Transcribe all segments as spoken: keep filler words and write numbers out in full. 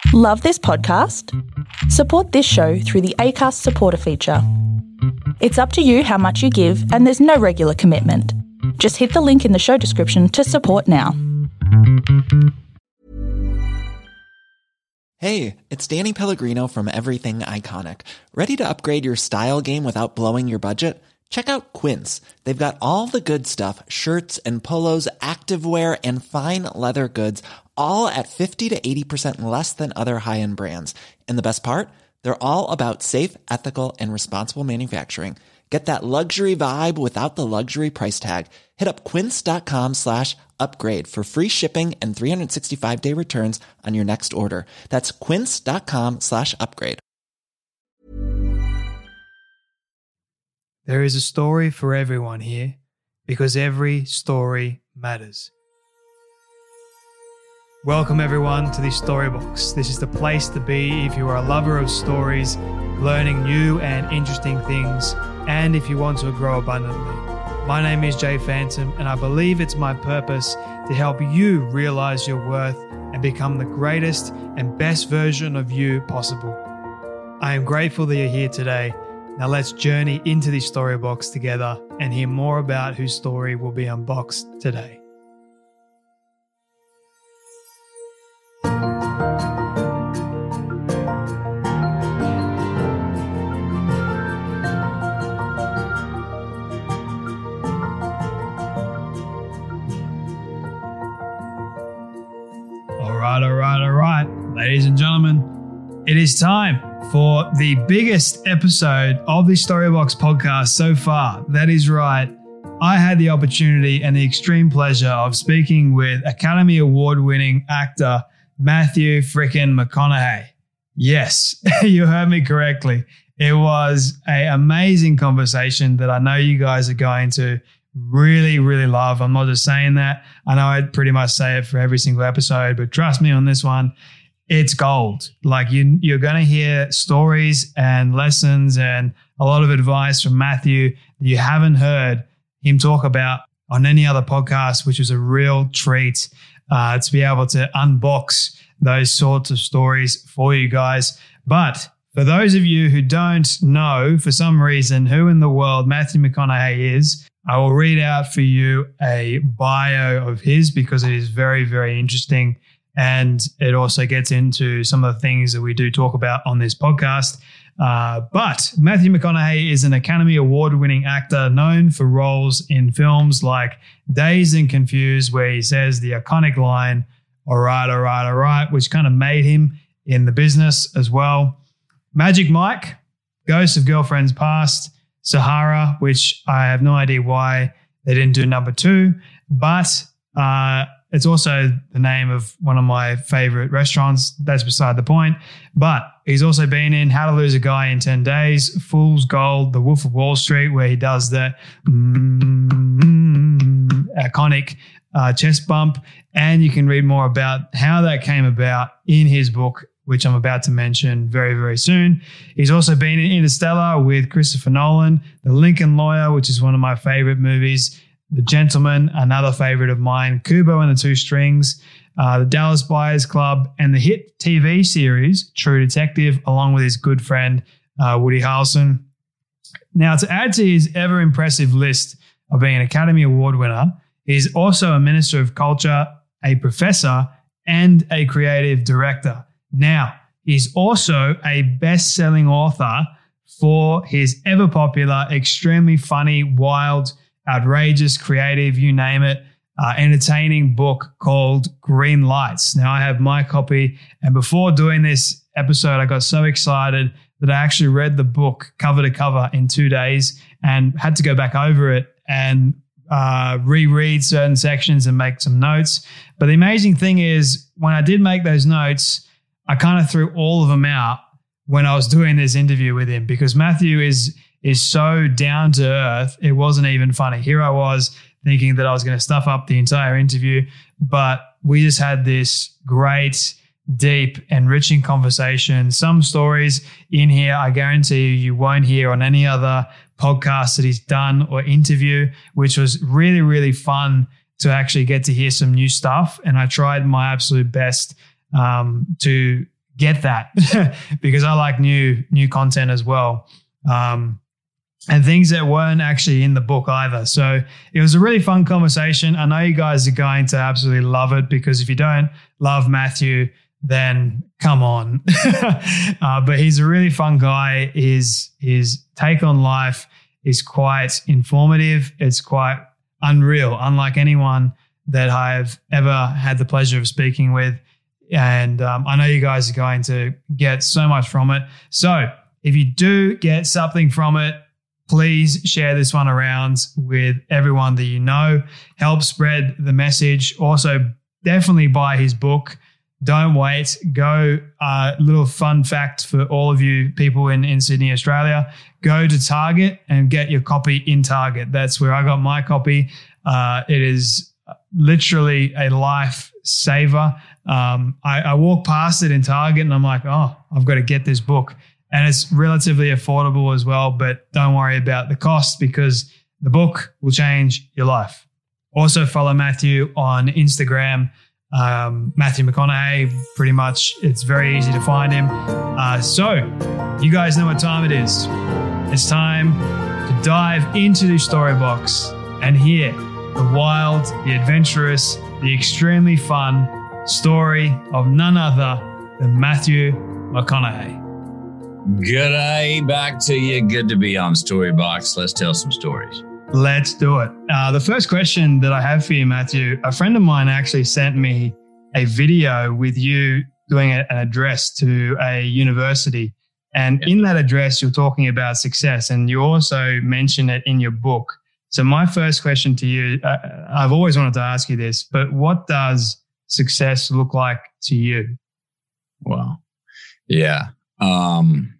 Love this podcast? Support this show through the Acast supporter feature. It's up to you how much you give, and there's no regular commitment. Just hit the link in the show description to support now. Hey, it's Danny Pellegrino from Everything Iconic. Ready to upgrade your style game without blowing your budget? Check out Quince. They've got all the good stuff, shirts and polos, activewear, and fine leather goods, all at fifty to eighty percent less than other high-end brands. And the best part? They're all about safe, ethical, and responsible manufacturing. Get that luxury vibe without the luxury price tag. Hit up quince.com slash upgrade for free shipping and three sixty-five day returns on your next order. That's quince.com slash upgrade. There is a story for everyone here because every story matters. Welcome everyone to the Storybox. This is the place to be if you are a lover of stories, learning new and interesting things, and if you want to grow abundantly. My name is Jay Phantom, and I believe it's my purpose to help you realize your worth and become the greatest and best version of you possible. I am grateful that you're here today. Now let's journey into the Storybox together and hear more about whose story will be unboxed today. All right, all right, all right. Ladies and gentlemen, it is time for the biggest episode of the Storybox podcast so far. That is right. I had the opportunity and the extreme pleasure of speaking with Academy Award-winning actor Matthew frickin' McConaughey. Yes, you heard me correctly. It was an amazing conversation that I know you guys are going to really, really love. I'm not just saying that. I know I pretty much say it for every single episode, but trust me on this one. It's gold. Like you, you're going to hear stories and lessons and a lot of advice from Matthew that you haven't heard him talk about on any other podcast, which was a real treat uh, to be able to unbox those sorts of stories for you guys. But for those of you who don't know, for some reason, who in the world Matthew McConaughey is, I will read out for you a bio of his because it is very, very interesting. And it also gets into some of the things that we do talk about on this podcast. Uh, but Matthew McConaughey is an Academy Award-winning actor known for roles in films like Dazed and Confused, where he says the iconic line, all right, all right, all right, which kind of made him in the business as well. Magic Mike, Ghosts of Girlfriends Past, Sahara, which I have no idea why they didn't do number two, but uh, it's also the name of one of my favorite restaurants. That's beside the point. But he's also been in How to Lose a Guy in ten days, Fool's Gold, The Wolf of Wall Street, where he does the mm, iconic uh, chest bump. And you can read more about how that came about in his book, which I'm about to mention very, very soon. He's also been in Interstellar with Christopher Nolan, The Lincoln Lawyer, which is one of my favorite movies, The Gentleman, another favorite of mine, Kubo and the Two Strings, uh, The Dallas Buyers Club, and the hit T V series True Detective, along with his good friend uh, Woody Harrelson. Now, to add to his ever-impressive list of being an Academy Award winner, he's also a Minister of Culture, a professor, and a creative director. Now, he's also a best-selling author for his ever-popular, extremely funny, wild, outrageous, creative, you name it, uh, entertaining book called Green Lights. Now, I have my copy, and before doing this episode, I got so excited that I actually read the book cover to cover in two days and had to go back over it and uh, reread certain sections and make some notes. But the amazing thing is, when I did make those notes, I kind of threw all of them out when I was doing this interview with him because Matthew is is so down to earth. It wasn't even funny. Here I was thinking that I was going to stuff up the entire interview, but we just had this great, deep, enriching conversation. Some stories in here, I guarantee you, you won't hear on any other podcast that he's done or interview, which was really, really fun to actually get to hear some new stuff. And I tried my absolute best um, to get that because I like new new content as well. Um, and things that weren't actually in the book either. So it was a really fun conversation. I know you guys are going to absolutely love it because if you don't love Matthew, then come on. uh, but he's a really fun guy. His, his take on life is quite informative. It's quite unreal, unlike anyone that I've ever had the pleasure of speaking with. And um, I know you guys are going to get so much from it. So if you do get something from it, please share this one around with everyone that you know. Help spread the message. Also, definitely buy his book. Don't wait. Go. A uh, little fun fact for all of you people in, in Sydney, Australia. Go to Target and get your copy in Target. That's where I got my copy. Uh, it is literally a life saver. Um, I, I walk past it in Target and I'm like, oh, I've got to get this book. And it's relatively affordable as well, but don't worry about the cost because the book will change your life. Also follow Matthew on Instagram, um, Matthew McConaughey, pretty much. It's very easy to find him. Uh, so you guys know what time it is. It's time to dive into the story box and hear the wild, the adventurous, the extremely fun story of none other than Matthew McConaughey. Good day back to you. Good to be on Storybox. Let's tell some stories. Let's do it. Uh, the first question that I have for you, Matthew, a friend of mine actually sent me a video with you doing a, an address to a university. And yeah. in that address, you're talking about success. And you also mention it in your book. So my first question to you, uh, I've always wanted to ask you this, but what does success look like to you? Well, yeah. Um,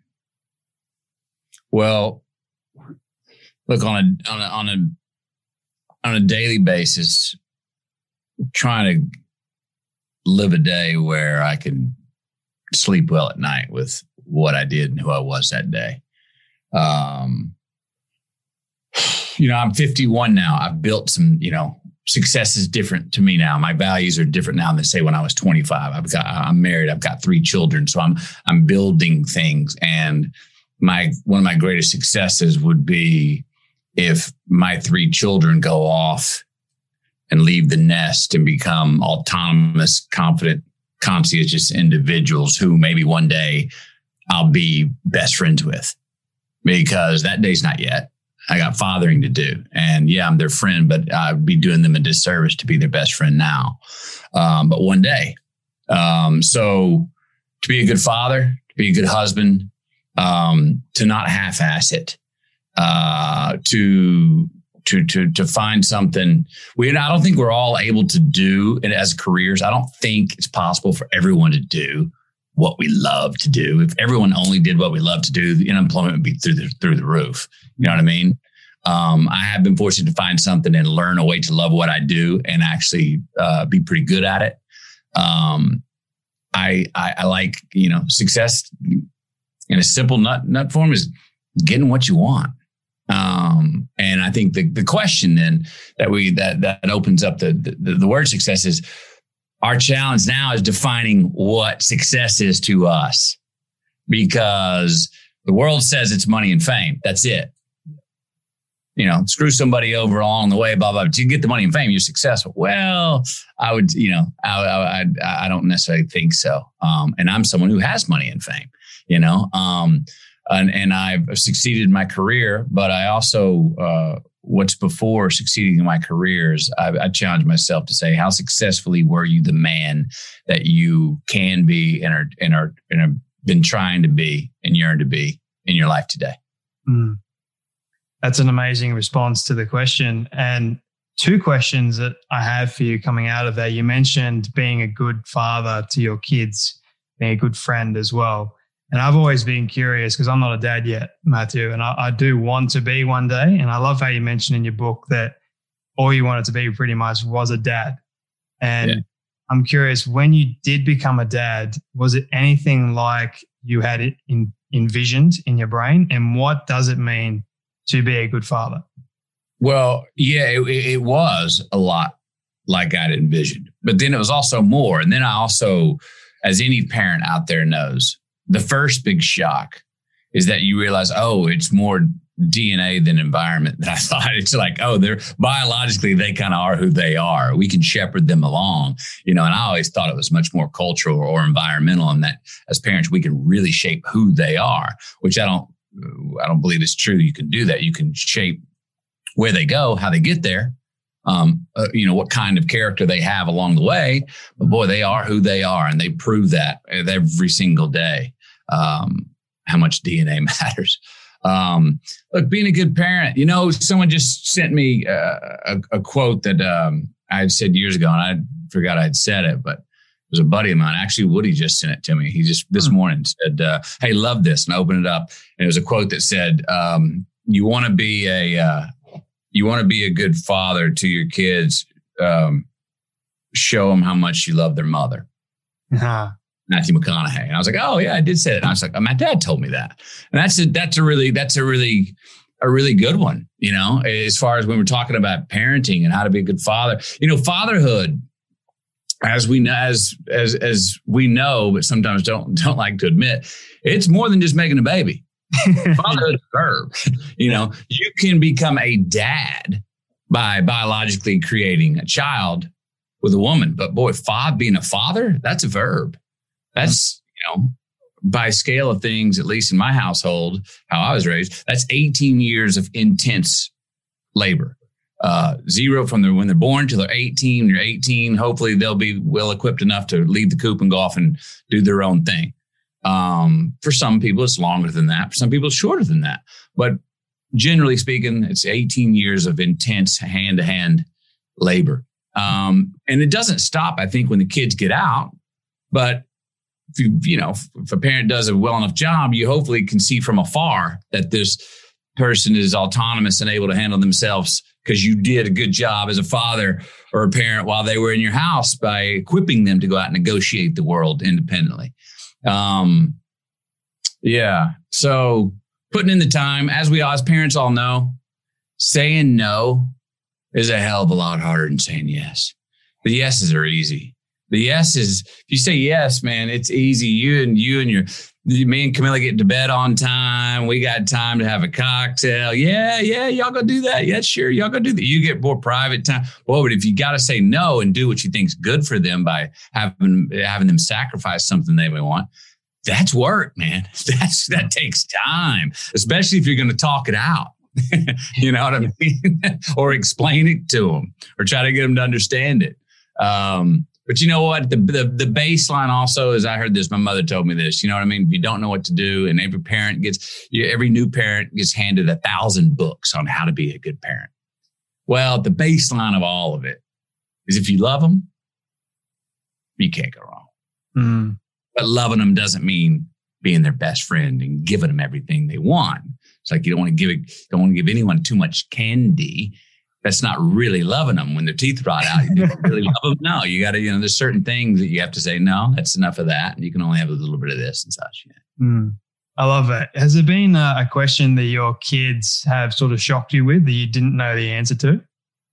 well, look, on a, on a, on a, on a daily basis, trying to live a day where I can sleep well at night with what I did and who I was that day. Um, you know, I'm fifty-one now. I've built some, you know, success is different to me now. My values are different now than say when I was twenty-five. I've got, I'm married. I've got three children. So I'm, I'm building things. And my, one of my greatest successes would be if my three children go off and leave the nest and become autonomous, confident, conscientious individuals who maybe one day I'll be best friends with, because that day's not yet. I got fathering to do. And yeah, I'm their friend, but I'd be doing them a disservice to be their best friend now. Um, but one day. Um, so to be a good father, to be a good husband, um, to not half-ass it, uh, to, to, to, to find something we, I don't think we're all able to do it as careers. I don't think it's possible for everyone to do what we love to do. If everyone only did what we love to do, the unemployment would be through the, through the roof. You know what I mean? Um, I have been fortunate to find something and learn a way to love what I do and actually uh, be pretty good at it. Um, I, I, I like, you know, success in a simple nut, nut form is getting what you want. Um, and I think the, the question then that we, that, that opens up the, the, the word success is, our challenge now is defining what success is to us, because the world says it's money and fame. That's it. You know, screw somebody over along the way, blah, blah, blah. You get the money and fame, you're successful. Well, I would, you know, I, I, I, I don't necessarily think so. Um, and I'm someone who has money and fame, you know, um, and, and I've succeeded in my career, but I also, uh, what's before succeeding in my career is I, I challenge myself to say, how successfully were you the man that you can be and are, and are, and have been trying to be and yearn to be in your life today? Mm. That's an amazing response to the question. And two questions that I have for you coming out of that. You mentioned being a good father to your kids, being a good friend as well. And I've always been curious because I'm not a dad yet, Matthew, and I, I do want to be one day. And I love how you mentioned in your book that all you wanted to be pretty much was a dad. And yeah. I'm curious, when you did become a dad, was it anything like you had it in, envisioned in your brain? And what does it mean to be a good father? Well, yeah, it, it was a lot like I'd envisioned, but then it was also more. And then I also, as any parent out there knows, the first big shock is that you realize, oh, it's more D N A than environment than I thought. It's like, oh, they're biologically, they kind of are who they are. We can shepherd them along, you know, and I always thought it was much more cultural or environmental, and that as parents, we can really shape who they are, which I don't, I don't believe is true. You can do that. You can shape where they go, how they get there, um, uh, you know, what kind of character they have along the way. But boy, they are who they are, and they prove that every single day, um, how much D N A matters. Um, look, being a good parent, you know, someone just sent me uh, a, a quote that um, I had said years ago, and I forgot I'd said it, but it was a buddy of mine. Actually, Woody just sent it to me. He just this morning said, uh, hey, love this. And I opened it up, and it was a quote that said, um, you want to be a, uh, you want to be a good father to your kids. Um, show them how much you love their mother. Uh-huh. Matthew McConaughey. And I was like, oh yeah, I did say that. And I was like, oh, my dad told me that. And that's a, that's a really, that's a really, a really good one, you know, as far as when we're talking about parenting and how to be a good father, you know, fatherhood, as we know, as, as, as we know, but sometimes don't, don't like to admit, it's more than just making a baby. Fatherhood is a verb. You know, you can become a dad by biologically creating a child with a woman, but boy, fa- being a father, that's a verb. That's, you know, by scale of things, at least in my household, how I was raised, that's eighteen years of intense labor. Uh, zero from the, when they're born till they're eighteen. When you're eighteen, hopefully they'll be well equipped enough to leave the coop and go off and do their own thing. Um, for some people, it's longer than that. For some people, it's shorter than that. But generally speaking, it's eighteen years of intense hand-to-hand labor. Um, and it doesn't stop, I think, when the kids get out. But if you, you know, if a parent does a well enough job, you hopefully can see from afar that this person is autonomous and able to handle themselves because you did a good job as a father or a parent while they were in your house by equipping them to go out and negotiate the world independently. Um, yeah. So putting in the time, as we as parents all know, saying no is a hell of a lot harder than saying yes. The yeses are easy. The yes is, if you say yes, man, it's easy. You and you and your, me and Camilla get to bed on time. We got time to have a cocktail. Yeah, yeah, y'all go do that. Yeah, sure, y'all go do that. You get more private time. Well, but if you got to say no and do what you think's good for them by having having them sacrifice something they may want, that's work, man. That's that takes time, especially if you're going to talk it out. You know what I mean? Or explain it to them, or try to get them to understand it. Um, But you know what? The, the the baseline also is, I heard this, my mother told me this, you know what I mean? If you don't know what to do, and every parent gets, every new parent gets handed a thousand books on how to be a good parent. Well, the baseline of all of it is if you love them, you can't go wrong. Mm. But loving them doesn't mean being their best friend and giving them everything they want. It's like you don't want to give it, don't want to give anyone too much candy. That's not really loving them when their teeth rot out. You don't really love them. No, you got to, you know, there's certain things that you have to say, no, that's enough of that. And you can only have a little bit of this and such. Yeah. Mm, I love it. Has there been a, a question that your kids have sort of shocked you with that you didn't know the answer to?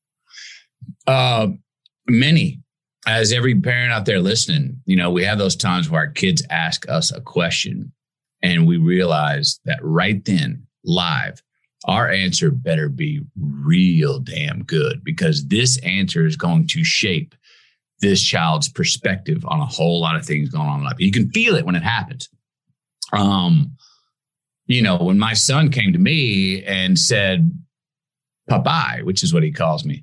Uh, many. As every parent out there listening, you know, we have those times where our kids ask us a question and we realize that right then, live, our answer better be real damn good, because this answer is going to shape this child's perspective on a whole lot of things going on in life. You can feel it when it happens. Um, you know, when my son came to me and said, Popeye, which is what he calls me,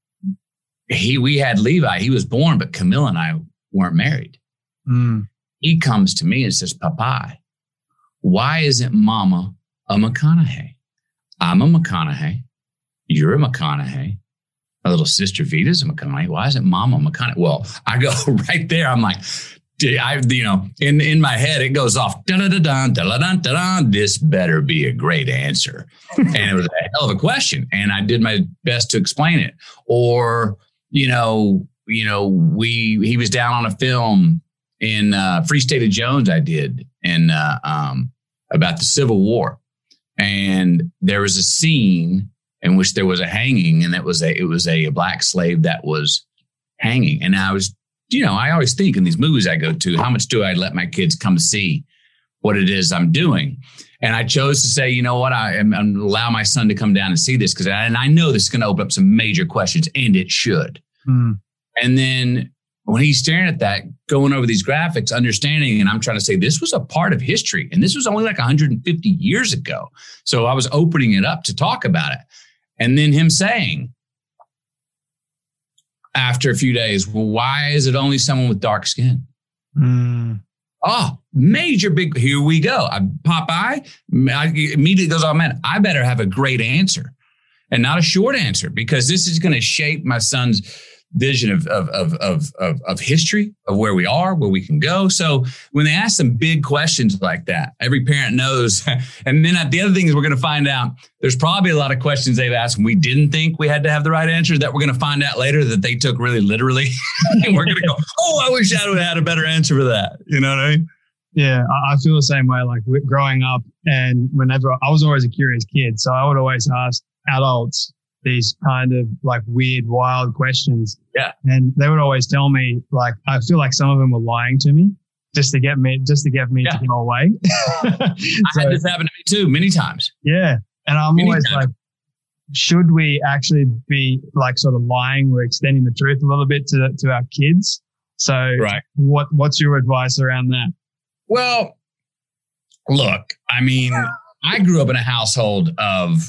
he we had Levi. He was born, but Camilla and I weren't married. Mm. He comes to me and says, Popeye, why isn't Mama a McConaughey? I'm a McConaughey. You're a McConaughey. My little sister Vita's a McConaughey. Why isn't Mama McConaughey? Well, I go right there. I'm like, I, you know, in, in my head, it goes off. Da-da-da-dun, da-da-dun, da-dun. This better be a great answer. And it was a hell of a question. And I did my best to explain it. Or, you know, you know, we, he was down on a film in uh, Free State of Jones I did and uh, um, about the Civil War. And there was a scene in which there was a hanging, and it was a it was a, a black slave that was hanging. And I was you know, I always think in these movies I go to, how much do I let my kids come see what it is I'm doing? And I chose to say, you know what, I am I'm allow my son to come down and see this because, and I know this is going to open up some major questions, and it should. Mm. And then when he's staring at that, going over these graphics, understanding, and I'm trying to say this was a part of history, and this was only like one hundred fifty years ago. So I was opening it up to talk about it, and then him saying, after a few days, well, why is it only someone with dark skin? Mm. Oh, major big, here we go. I, Popeye I, immediately goes, oh man, I better have a great answer and not a short answer, because this is going to shape my son's vision of, of, of, of, of, of history, of where we are, where we can go. So when they ask some big questions like that, every parent knows. And then the other thing is we're going to find out there's probably a lot of questions they've asked and we didn't think we had to have the right answer that we're going to find out later that they took really literally. And we're going to go, oh, I wish I would have had a better answer for that. You know what I mean? Yeah, I feel the same way. Like growing up, and whenever I was always a curious kid, so I would always ask adults these kind of like weird, wild questions. Yeah. And they would always tell me, like, I feel like some of them were lying to me just to get me, just to get me yeah. to go away. so, I had this happen to me too, many times. Yeah. And I'm many always times. like, should we actually be like sort of lying or extending the truth a little bit to, to our kids? So right. what, what's your advice around that? Well, look, I mean, I grew up in a household of,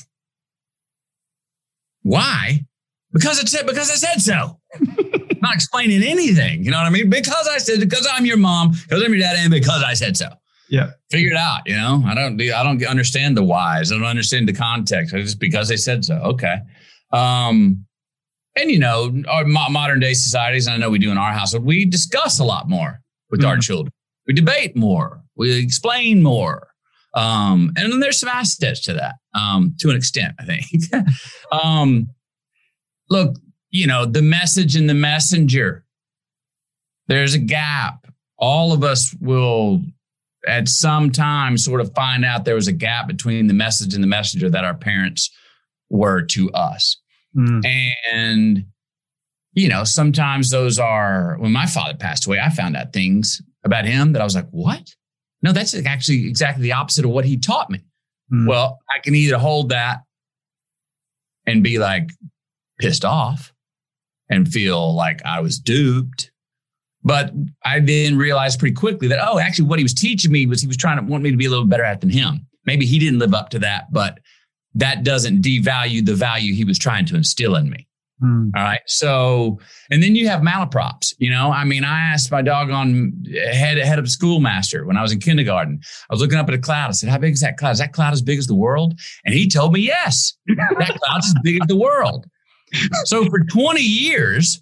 why? Because it said, because I said so. Not explaining anything. You know what I mean? Because I said, because I'm your mom, because I'm your dad, and because I said so. Yeah. Figure it out. You know, I don't, I don't understand the whys. I don't understand the context. It's just because they said so. Okay. Um, and you know, our mo- modern day societies, and I know we do in our household, we discuss a lot more with mm-hmm. our children. We debate more. We explain more. Um, and then there's some aspects to that, um, to an extent, I think. um, look, you know, the message and the messenger, there's a gap. All of us will at some time sort of find out there was a gap between the message and the messenger that our parents were to us. Mm. And, you know, sometimes those are, when my father passed away, I found out things about him that I was like, what? No, that's actually exactly the opposite of what he taught me. Mm. Well, I can either hold that and be like pissed off and feel like I was duped. But I then realized pretty quickly that, oh, actually what he was teaching me was he was trying to want me to be a little better at than him. Maybe he didn't live up to that, but that doesn't devalue the value he was trying to instill in me. Mm. All right. So, and then you have malaprops, you know, I mean, I asked my doggone head, head of schoolmaster when I was in kindergarten, I was looking up at a cloud. I said, how big is that cloud? Is that cloud as big as the world? And he told me, yes, that cloud's as big as the world. So for twenty years,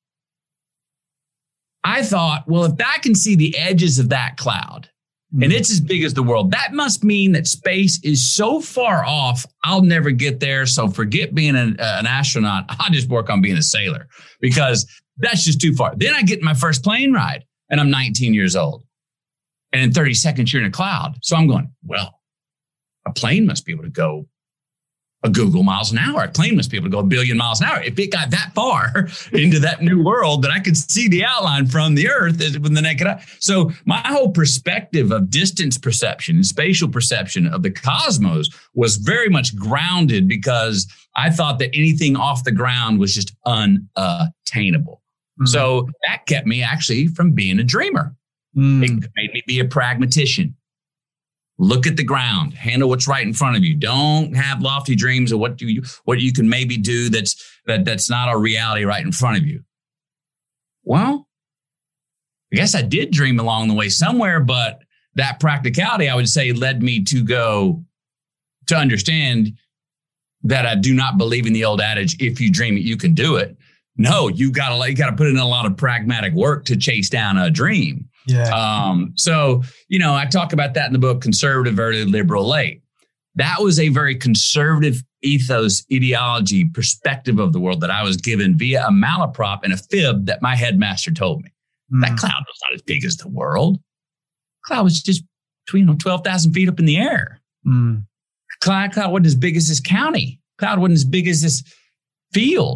I thought, well, if I can see the edges of that cloud and it's as big as the world, that must mean that space is so far off, I'll never get there. So forget being an, uh, an astronaut. I'll just work on being a sailor because that's just too far. Then I get my first plane ride and I'm nineteen years old. And in thirty seconds, you're in a cloud. So I'm going, well, a plane must be able to go a Google miles an hour. A plane must be able to go a billion miles an hour. If it got that far into that new world that I could see the outline from the earth with the naked eye. So my whole perspective of distance perception and spatial perception of the cosmos was very much grounded because I thought that anything off the ground was just unattainable. Mm. So that kept me actually from being a dreamer. Mm. It made me be a pragmatician. Look at the ground, handle what's right in front of you. Don't have lofty dreams of what you what you can maybe do that's that that's not a reality right in front of you. Well, I guess I did dream along the way somewhere, but that practicality, I would say, led me to go to understand that I do not believe in the old adage, if you dream it, you can do it. No, you gotta you gotta put in a lot of pragmatic work to chase down a dream. Yeah. Um, so, you know, I talk about that in the book, Conservative Early, Liberal Late. That was a very conservative ethos, ideology, perspective of the world that I was given via a malaprop and a fib that my headmaster told me. Mm. That cloud was not as big as the world. Cloud was just between you know, twelve thousand feet up in the air. Mm. Cloud, cloud wasn't as big as this county. Cloud wasn't as big as this field.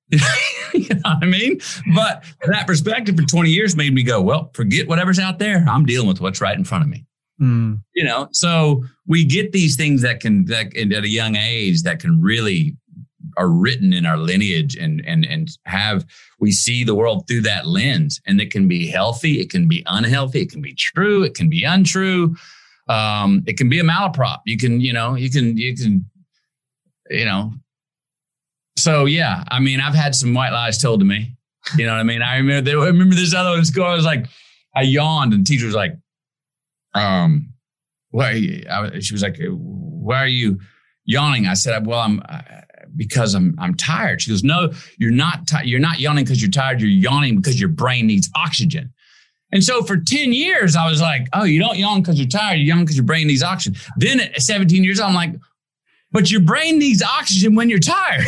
You know what I mean? But that perspective for twenty years made me go, well, forget whatever's out there. I'm dealing with what's right in front of me. Mm. You know, so we get these things that can, that at a young age, that can really are written in our lineage, and and and have, we see the world through that lens, and it can be healthy, it can be unhealthy, it can be true, it can be untrue, um, it can be a malaprop. You can, you know, you can, you can, you know. So yeah, I mean, I've had some white lies told to me. You know what I mean? I remember, I remember this other one in school. I was like, I yawned, and the teacher was like, um, why? Are you? I, she was like, why are you yawning? I said, well, I'm. Uh, because I'm I'm tired. She goes, no, you're not ti- you're not yawning because you're tired. You're yawning because your brain needs oxygen. And so for ten years, I was like, oh, you don't yawn because you're tired. You yawn because your brain needs oxygen. Then at seventeen years old, I'm like, but your brain needs oxygen when you're tired.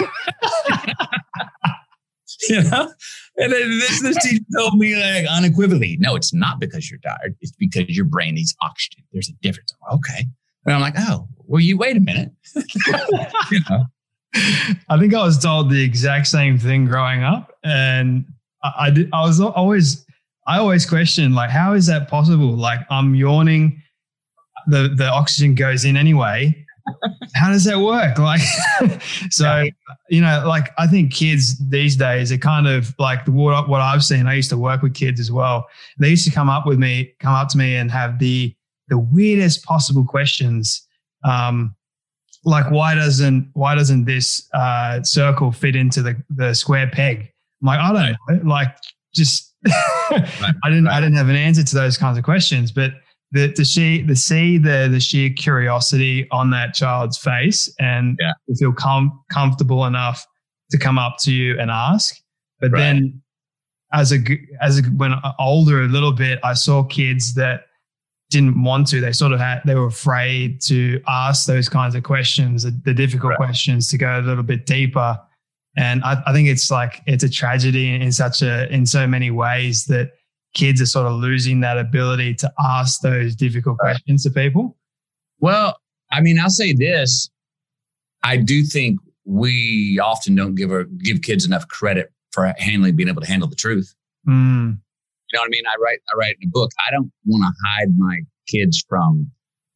You know? And then this, this teacher told me like unequivocally, no, it's not because you're tired. It's because your brain needs oxygen. There's a difference. I'm like, okay. And I'm like, oh, well, you wait a minute. You know? I think I was told the exact same thing growing up, and I, I did. I was always, I always questioned, like, how is that possible? Like, I'm yawning, the the oxygen goes in anyway. How does that work? Like, so you know, like, I think kids these days are kind of like what what I've seen. I used to work with kids as well. They used to come up with me, come up to me, and have the the weirdest possible questions. Um, Like why doesn't why doesn't this uh, circle fit into the, the square peg? I'm like, I don't right. know. Like, just right. I didn't right. I didn't have an answer to those kinds of questions. But the to see the see the the sheer curiosity on that child's face, and yeah. to feel com- comfortable enough to come up to you and ask. But right. then, as a as a, when older a little bit, I saw kids that didn't want to. They sort of had, they were afraid to ask those kinds of questions, the, the difficult right. questions, to go a little bit deeper. And I, I think it's like, it's a tragedy in such a, in so many ways, that kids are sort of losing that ability to ask those difficult right. questions to people. Well, I mean, I'll say this. I do think we often don't give our, give kids enough credit for handling, being able to handle the truth. Mm. You know what I mean? I write, I write in a book. I don't want to hide my kids from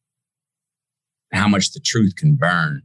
how much the truth can burn.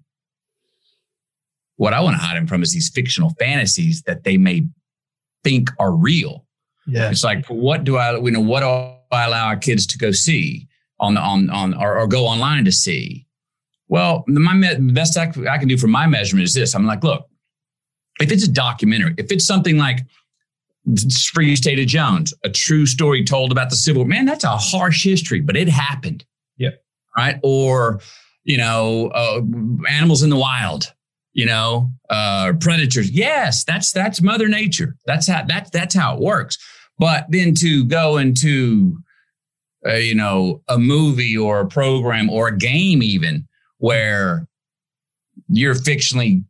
What I want to hide them from is these fictional fantasies that they may think are real. Yeah. It's like, what do I, you know, what do I allow our kids to go see on the, on, on, or, or go online to see? Well, my me- best I, I can do for my measurement is this. I'm like, look, if it's a documentary, if it's something like Free State of Jones, a true story told about the Civil War. Man, that's a harsh history, but it happened. Yep. Right. Or, you know, uh, Animals in the Wild, you know, uh, predators. Yes, that's that's Mother Nature. That's how that's that's how it works. But then to go into, uh, you know, a movie or a program or a game even where you're fictionally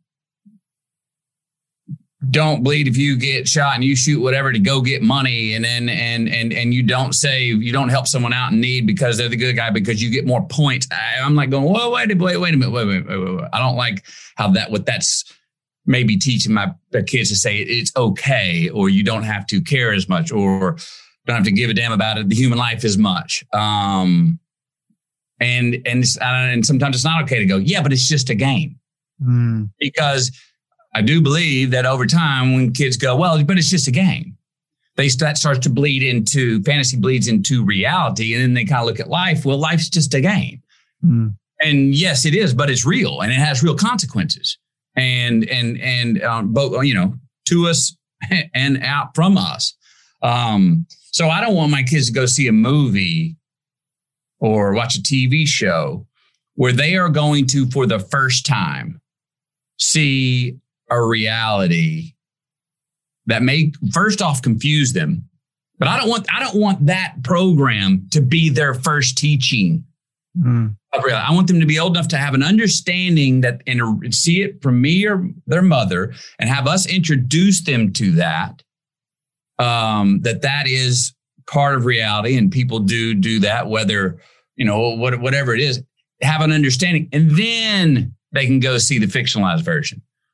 don't bleed if you get shot and you shoot whatever to go get money, and then and and and you don't save, you don't help someone out in need because they're the good guy because you get more points. I, I'm like going, whoa, wait, wait, wait a minute, wait, wait, wait, wait, wait. I don't like how that what that's maybe teaching my kids to say it's okay, or you don't have to care as much, or don't have to give a damn about it, the human life as much. Um, and and and sometimes it's not okay to go, yeah, but it's just a game, mm. because I do believe that over time, when kids go, well, but it's just a game, they that starts to bleed into, fantasy bleeds into reality. And then they kind of look at life. Well, life's just a game. Mm. And yes, it is, but it's real and it has real consequences. And, and, and um, both, you know, to us and out from us. Um, so I don't want my kids to go see a movie or watch a T V show where they are going to, for the first time, see a reality that may first off confuse them, but I don't want I don't want that program to be their first teaching mm. of reality. I want them to be old enough to have an understanding that and see it from me or their mother, and have us introduce them to that. Um, that that is part of reality, and people do do that, whether you know what whatever it is. Have an understanding, and then they can go see the fictionalized version.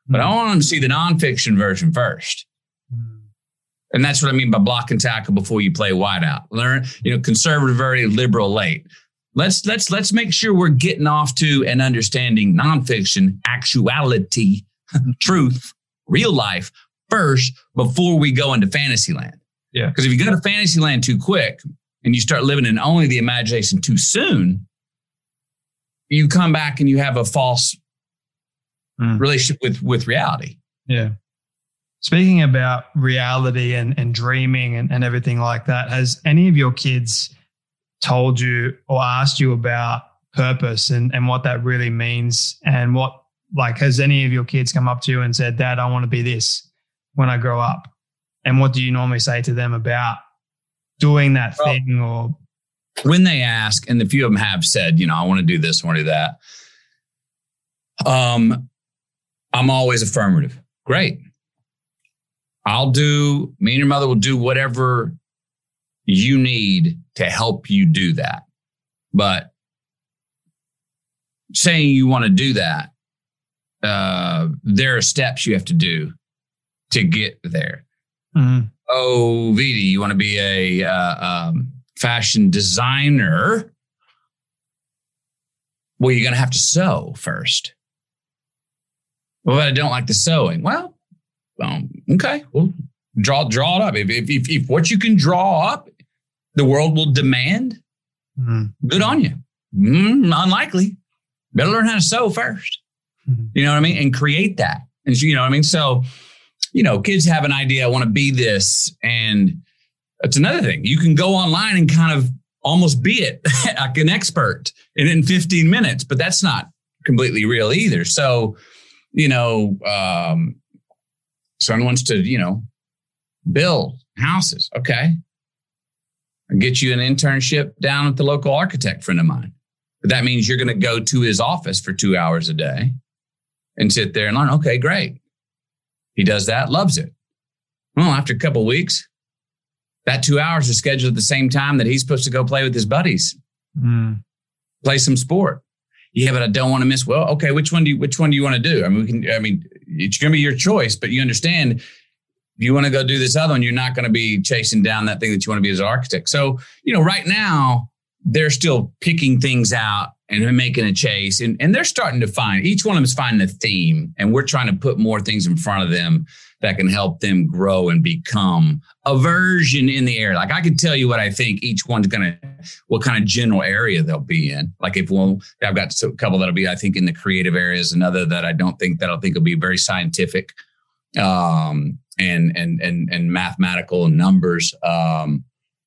but I want them to see the nonfiction version first. And that's what I mean by block and tackle before you play wideout. Learn, you know, conservative early, liberal late. Let's let's let's make sure we're getting off to and understanding nonfiction, actuality, truth, real life first before we go into Fantasyland. Yeah. Because if you go to Fantasyland too quick and you start living in only the imagination too soon, you come back and you have a false mm. relationship with, with reality. Yeah. Speaking about reality and, and dreaming and, and everything like that, has any of your kids told you or asked you about purpose and, and what that really means? And what, like, has any of your kids come up to you and said, Dad, I want to be this when I grow up? And what do you normally say to them about doing that well, thing? Or when they ask, and a few of them have said, you know, I want to do this, I want to do that. Um, I'm always affirmative. Great. I'll do, me and your mother will do whatever you need to help you do that. But saying you want to do that, uh, there are steps you have to do to get there. Mm-hmm. Oh, Vidi, you want to be a uh, um, fashion designer? Well, you're going to have to sew first. Well, but I don't like the sewing. Well, um, okay, well, draw draw it up. If, if if if what you can draw up, the world will demand. Mm-hmm. Good on you. Mm, unlikely. Better learn how to sew first. Mm-hmm. You know what I mean? And create that. And you know what I mean? So, you know, kids have an idea. I want to be this. And that's another thing. You can go online and kind of almost be it, like an expert in, in fifteen minutes, but that's not completely real either. So, you know, um, son wants to, you know, build houses. Okay. I'll get you an internship down at the local architect friend of mine. But that means you're going to go to his office for two hours a day and sit there and learn. Okay, great. He does that, loves it. Well, after a couple of weeks, that two hours is scheduled at the same time that he's supposed to go play with his buddies, mm. play some sport. Yeah, but I don't want to miss. Well, okay, which one do you, which one do you want to do? I mean, we can, I mean, it's going to be your choice, but you understand if you want to go do this other one, you're not going to be chasing down that thing that you want to be as an architect. So, you know, right now they're still picking things out and making a chase, and, and they're starting to find, each one of them is finding a theme, and we're trying to put more things in front of them that can help them grow and become a version in the area. Like I can tell you what I think each one's going to, what kind of general area they'll be in. Like if one, I've got a couple that'll be, I think, in the creative areas, another that I don't think that I think will be very scientific um, and, and, and, and mathematical and numbers. Um,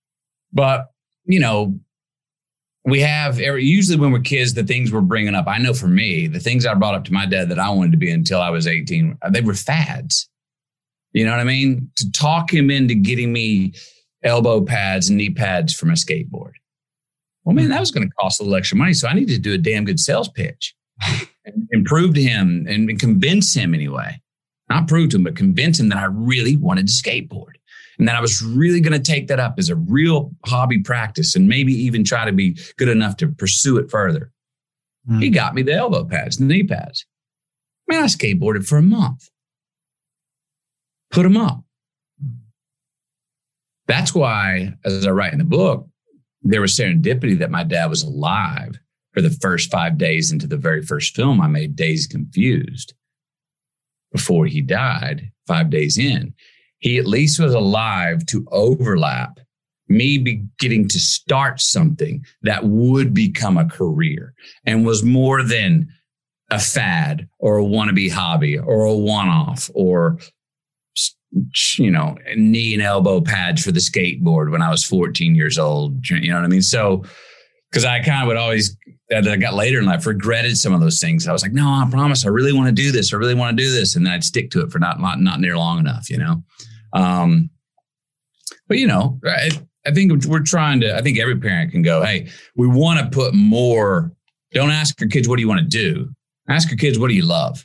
but, you know, we have, usually when we're kids, the things we're bringing up, I know for me, the things I brought up to my dad that I wanted to be until I was eighteen, they were fads. You know what I mean? To talk him into getting me elbow pads and knee pads for my skateboard. Well, man, that was going to cost a little extra money. So I needed to do a damn good sales pitch and, and prove to him and, and convince him anyway. Not prove to him, but convince him that I really wanted to skateboard. And that I was really going to take that up as a real hobby practice and maybe even try to be good enough to pursue it further. Mm. He got me the elbow pads and the knee pads. Man, I skateboarded for a month. Put them up. That's why, as I write in the book, there was serendipity that my dad was alive for the first five days into the very first film I made, Dazed Confused. Before he died, five days in, he at least was alive to overlap me be getting to start something that would become a career and was more than a fad or a wannabe hobby or a one-off or, you know, knee and elbow pads for the skateboard when I was fourteen years old. You know what I mean? So, because I kind of would always, as I got later in life, regretted some of those things. I was like, no, I promise, I really want to do this. I really want to do this. And then I'd stick to it for not, not, not near long enough, you know? Um, but, you know, I, I think we're trying to, I think every parent can go, hey, we want to put more, don't ask your kids, what do you want to do? Ask your kids, what do you love?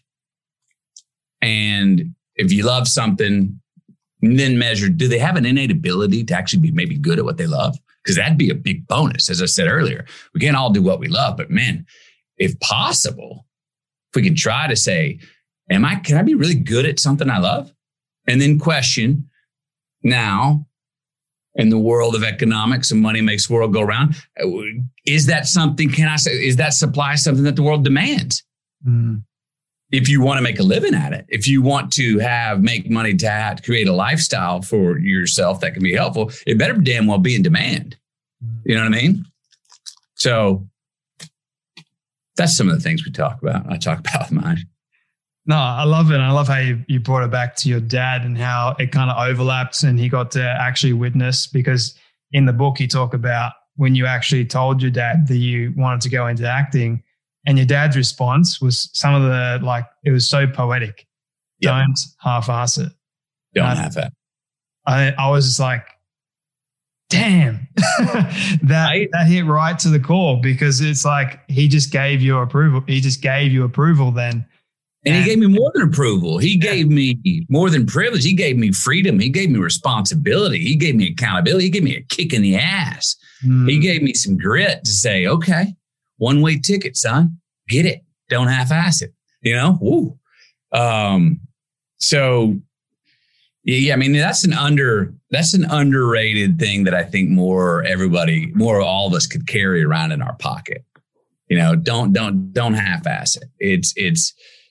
And if you love something, then measure, do they have an innate ability to actually be maybe good at what they love? Because that'd be a big bonus. As I said earlier, we can't all do what we love, but man, if possible, if we can try to say, am I, can I be really good at something I love? And then question, now, in the world of economics and money makes the world go round, is that something, can I say, is that supply something that the world demands? Mm. If you want to make a living at it, if you want to have, make money to, have, to create a lifestyle for yourself that can be helpful, it better damn well be in demand. You know what I mean? So that's some of the things we talk about. I talk about mine. No, I love it. I love how you, you brought it back to your dad and how it kind of overlaps and he got to actually witness, because in the book you talk about when you actually told your dad that you wanted to go into acting, and your dad's response was some of the, like, it was so poetic. Yep. Don't half-ass it. Don't uh, half-ass. I, I was just like, damn, that I, that hit right to the core, because it's like he just gave you approval. He just gave you approval then. And, and he gave me more than approval. He yeah. gave me more than privilege. He gave me freedom. He gave me responsibility. He gave me accountability. He gave me a kick in the ass. Mm. He gave me some grit to say, okay, one-way ticket, son. Get it. Don't half-ass it. You know? Woo. Um, so, yeah, I mean, that's an under that's an underrated thing that I think more everybody, more all of us could carry around in our pocket. You know, don't don't don't half-ass it. It's it's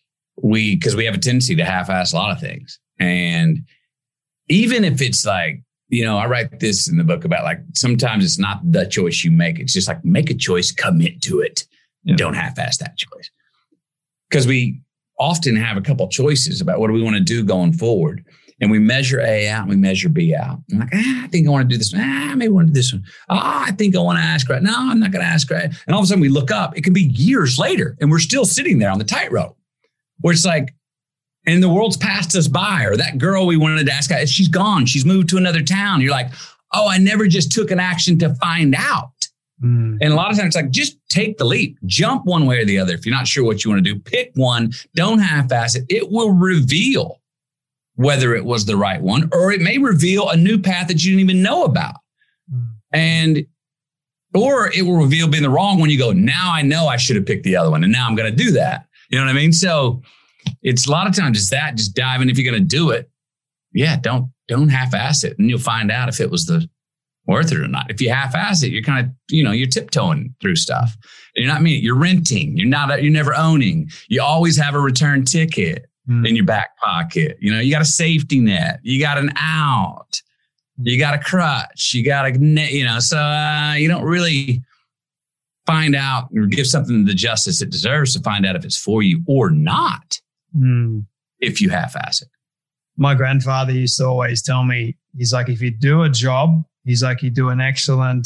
we because we have a tendency to half-ass a lot of things. And even if it's like, you know, I write this in the book about, like, sometimes it's not the choice you make. It's just like, make a choice, commit to it. Yeah. Don't half-ass that choice. Because we often have a couple of choices about what do we want to do going forward. And we measure A out and we measure B out. I'm like, ah, I think I want to do this one. Ah, maybe I want to do this one. Ah, I think I want to ask right. No, I'm not going to ask right. And all of a sudden we look up. It can be years later and we're still sitting there on the tightrope where it's like, and the world's passed us by, or that girl we wanted to ask, she's gone. She's moved to another town. You're like, oh, I never just took an action to find out. Mm. And a lot of times it's like, just take the leap, jump one way or the other. If you're not sure what you want to do, pick one, don't half-ass it. It will reveal whether it was the right one, or it may reveal a new path that you didn't even know about. Mm. And, or it will reveal being the wrong one. You go, now I know I should have picked the other one. And now I'm going to do that. You know what I mean? So it's a lot of times it's that, just dive in. If you're going to do it, yeah, don't, don't half-ass it. And you'll find out if it was the worth it or not. If you half-ass it, you're kind of, you know, you're tiptoeing through stuff. You're not mean, you're renting. You're not, you're never owning. You always have a return ticket mm. in your back pocket. You know, you got a safety net. You got an out. You got a crutch. You got a, you know, so uh, you don't really find out or give something the justice it deserves to find out if it's for you or not. Mm. If you half-ass it. My grandfather used to always tell me, he's like, if you do a job, he's like, you do an excellent,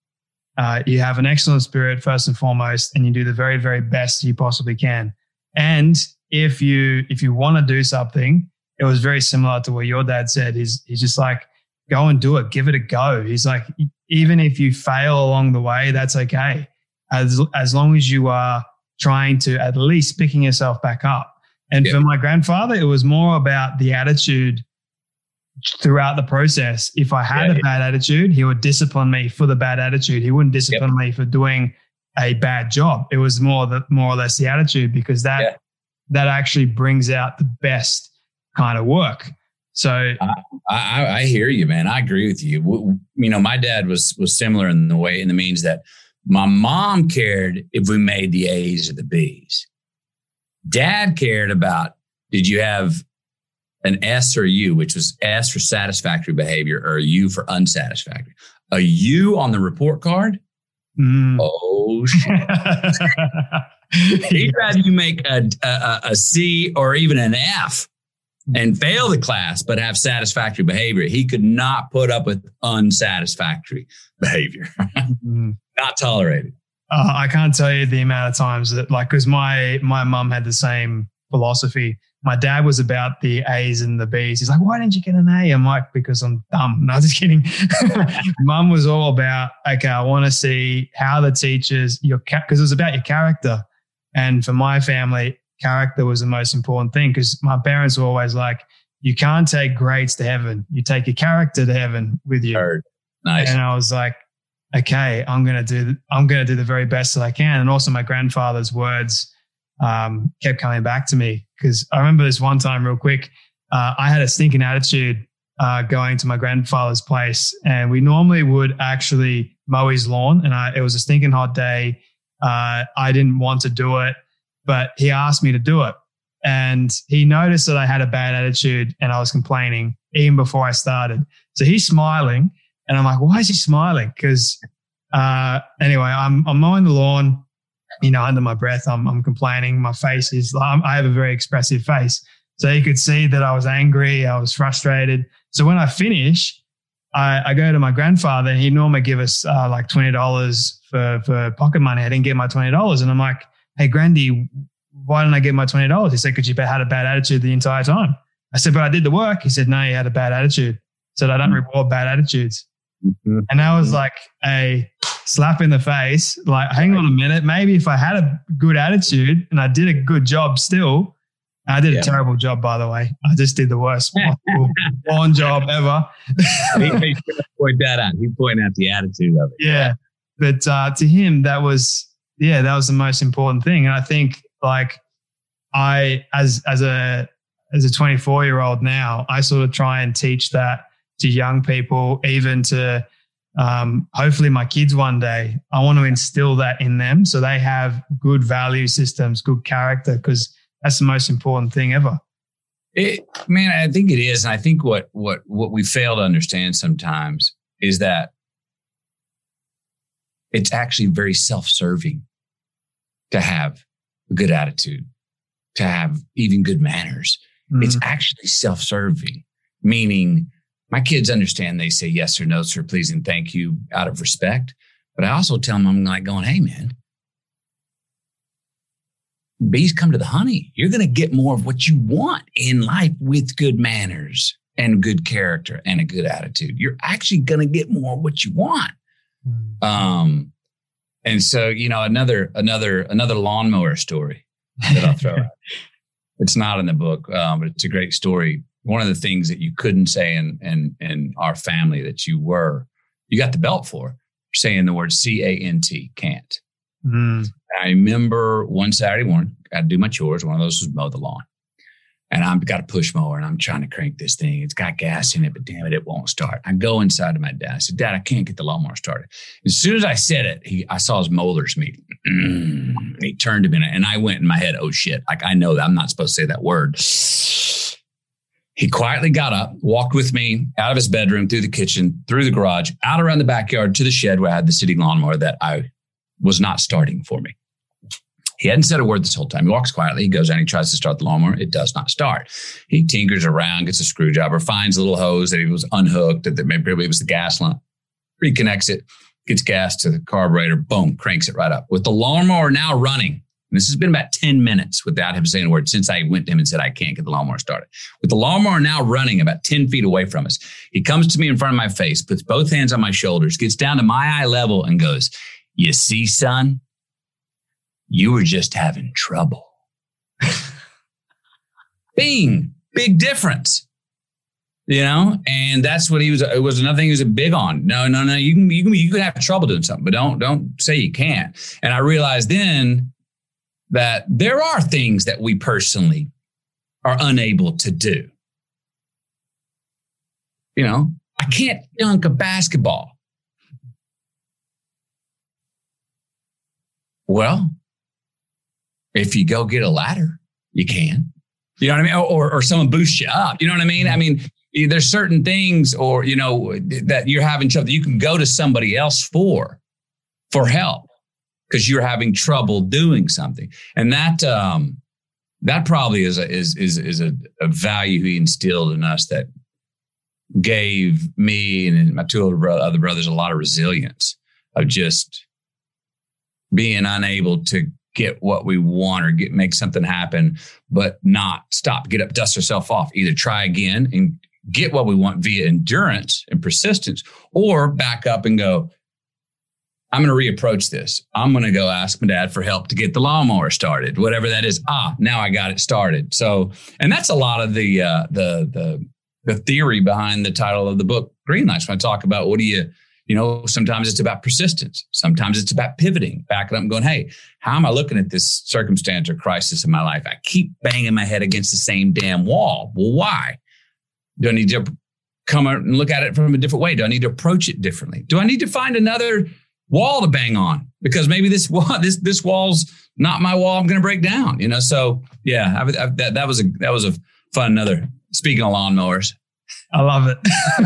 uh, you have an excellent spirit first and foremost, and you do the very, very best you possibly can. And if you if you want to do something, it was very similar to what your dad said. He's he's just like, go and do it, give it a go. He's like, even if you fail along the way, that's okay, as as long as you are trying to at least picking yourself back up. And yep. for my grandfather, it was more about the attitude throughout the process. If I had yeah, a yeah. bad attitude, he would discipline me for the bad attitude. He wouldn't discipline yep. me for doing a bad job. It was more the more or less the attitude, because that yeah. that actually brings out the best kind of work. So I, I, I hear you, man. I agree with you. You know, my dad was was similar in the way, in the means that my mom cared if we made the A's or the B's. Dad cared about, did you have an S or U, which was S for satisfactory behavior or a U for unsatisfactory. A U on the report card? Mm. Oh, shit. He'd rather you make a, a, a C or even an F and fail the class, but have satisfactory behavior. He could not put up with unsatisfactory behavior. mm. Not tolerated. Uh, I can't tell you the amount of times that, like, because my my mum had the same philosophy. My dad was about the A's and the B's. He's like, why didn't you get an A? I'm like, because I'm dumb. No, just kidding. Mum was all about, okay, I want to see how the teachers, your because it was about your character. And for my family, character was the most important thing, because my parents were always like, you can't take grades to heaven. You take your character to heaven with you. Heard. Nice. And I was like, okay, I'm going to do, I'm going to do the very best that I can. And also my grandfather's words, um, kept coming back to me. Because I remember this one time real quick, uh, I had a stinking attitude uh, going to my grandfather's place, and we normally would actually mow his lawn, and I, it was a stinking hot day. Uh, I didn't want to do it, but he asked me to do it. And he noticed that I had a bad attitude and I was complaining even before I started. So he's smiling and I'm like, why is he smiling? Because uh, anyway, I'm, I'm mowing the lawn, you know, under my breath, I'm, I'm complaining. My face is, I'm, I have a very expressive face. So he could see that I was angry. I was frustrated. So when I finish, I, I go to my grandfather and he'd normally give us uh, like twenty dollars for, for pocket money. I didn't get my twenty dollars. And I'm like, hey, Grandy, why didn't I get my twenty dollars? He said, because you had a bad attitude the entire time. I said, but I did the work. He said, no, you had a bad attitude. I said, I don't reward bad attitudes. Mm-hmm. And that was like a slap in the face. Like, hang on a minute. Maybe if I had a good attitude and I did a good job still, I did a yeah. terrible job, by the way. I just did the worst possible lawn job ever. he, he point that out. He pointed out the attitude of it. Yeah. But uh, to him, that was, yeah, that was the most important thing. And I think like I, as, as a, as a twenty-four year old now, I sort of try and teach that to young people, even to um, hopefully my kids one day. I want to instill that in them so they have good value systems, good character, because that's the most important thing ever. It, man, I think it is. And I think what, what, what we fail to understand sometimes is that it's actually very self-serving to have a good attitude, to have even good manners. Mm-hmm. It's actually self-serving, meaning my kids understand. They say yes or no, sir, please, and thank you out of respect. But I also tell them, I'm like going, hey, man, bees come to the honey. You're going to get more of what you want in life with good manners and good character and a good attitude. You're actually going to get more of what you want. Mm-hmm. Um, and so, you know, another, another, another lawnmower story that I'll throw out. It's not in the book, um, but it's a great story. One of the things that you couldn't say in, in, in our family that you were, you got the belt for saying the word C A N T, can't. Mm. I remember one Saturday morning, I had to do my chores. One of those was mow the lawn. And I've got a push mower and I'm trying to crank this thing. It's got gas in it, but damn it, it won't start. I go inside to my dad. I said, Dad, I can't get the lawnmower started. As soon as I said it, he, I saw his molars meeting. And he turned to me and I went in my head, oh shit. Like I know that I'm not supposed to say that word. He quietly got up, walked with me out of his bedroom, through the kitchen, through the garage, out around the backyard to the shed where I had the city lawnmower that I was not starting for me. He hadn't said a word this whole time. He walks quietly. He goes out and he tries to start the lawnmower. It does not start. He tinkers around, gets a screwdriver, finds a little hose that he was unhooked, that maybe it was the gas lamp, reconnects it, gets gas to the carburetor, boom, cranks it right up. With the lawnmower now running, and this has been about ten minutes without him saying a word since I went to him and said, I can't get the lawnmower started. With the lawnmower now running about ten feet away from us, he comes to me in front of my face, puts both hands on my shoulders, gets down to my eye level and goes, you see, son? You were just having trouble. Bing, big difference, you know. And that's what he was. It was another thing he was big on. No, no, no. You can, you can, you can have trouble doing something, but don't, don't say you can't. And I realized then that there are things that we personally are unable to do. You know, I can't dunk a basketball. Well, if you go get a ladder, you can. You know what I mean? Or, or someone boosts you up. You know what I mean? I mean, there's certain things, or, you know, that you're having trouble that you can go to somebody else for, for help, because you're having trouble doing something. And that, um, that probably is a, is, is, is a, a value he instilled in us that gave me and my two other brothers a lot of resilience of just being unable to get what we want or get make something happen, but not stop, get up, dust ourselves off, either try again and get what we want via endurance and persistence, or back up and go, I'm going to reapproach this. I'm going to go ask my dad for help to get the lawnmower started, whatever that is. Ah, now I got it started. So, and that's a lot of the, uh, the, the, the theory behind the title of the book, Green Lights, when I talk about what do you, You know, sometimes it's about persistence. Sometimes it's about pivoting, backing up and going, hey, how am I looking at this circumstance or crisis in my life? I keep banging my head against the same damn wall. Well, why? Do I need to come out and look at it from a different way? Do I need to approach it differently? Do I need to find another wall to bang on? Because maybe this wall, this this wall's not my wall. I'm going to break down. You know, so yeah, I, I, that that was a that was a fun another. Speaking of lawnmowers. I love it.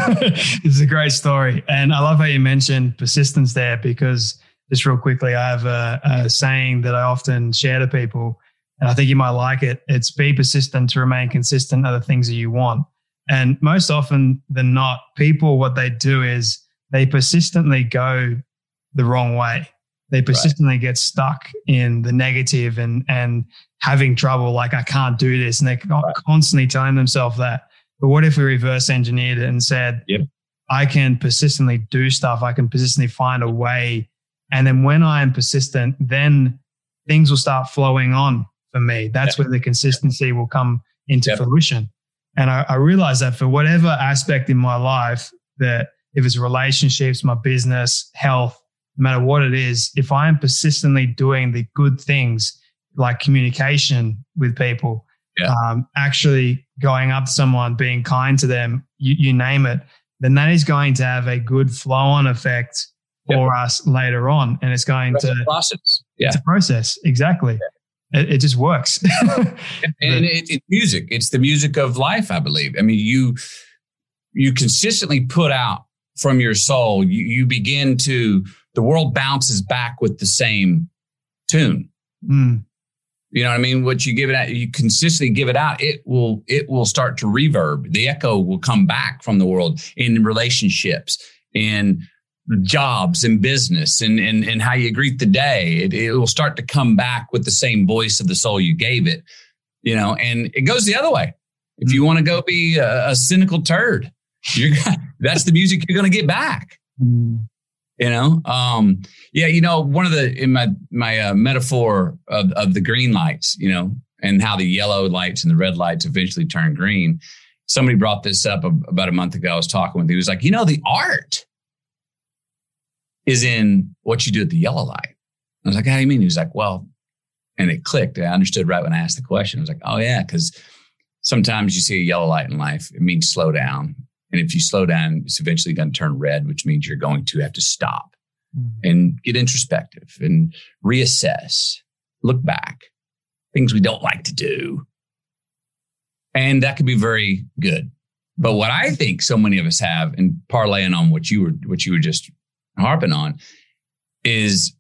It's a great story. And I love how you mentioned persistence there, because just real quickly, I have a, a saying that I often share to people, and I think you might like it. It's be persistent to remain consistent are the things that you want. And most often than not, people, what they do is they persistently go the wrong way. They persistently right. get stuck in the negative and, and having trouble, like, I can't do this. And they're right. constantly telling themselves that. But what if we reverse engineered it and said, yep. I can persistently do stuff. I can persistently find a way. And then when I am persistent, then things will start flowing on for me. That's yep. where the consistency will come into yep. fruition. And I, I realize that for whatever aspect in my life, that if it's relationships, my business, health, no matter what it is, if I am persistently doing the good things like communication with people, yeah. um, actually going up to someone, being kind to them, you, you name it, then that is going to have a good flow-on effect for yeah. us later on. And it's going That's to... a process. Yeah. It's a process. Exactly. Yeah. It, it just works. and and it, it's music. It's the music of life, I believe. I mean, you you consistently put out from your soul, you, you begin to... The world bounces back with the same tune. Mm. You know what I mean? What you give it out, you consistently give it out, it will, it will start to reverb. The echo will come back from the world in relationships, in jobs, in business, and and and how you greet the day. It, it will start to come back with the same voice of the soul you gave it. You know, and it goes the other way. If you want to go be a, a cynical turd, you're that's the music you're going to get back. Mm. You know, um, yeah, you know, one of the, in my, my uh, metaphor of, of the green lights, you know, and how the yellow lights and the red lights eventually turn green. Somebody brought this up about a month ago. I was talking with, he was like, you know, the art is in what you do at the yellow light. I was like, how do you mean? He was like, well, and it clicked. I understood right when I asked the question. I was like, oh yeah, because sometimes you see a yellow light in life. It means slow down. And if you slow down, it's eventually going to turn red, which means you're going to have to stop mm-hmm. and get introspective and reassess, look back, things we don't like to do. And that could be very good. But what I think so many of us have, and parlaying on what you were, what you were just harping on, is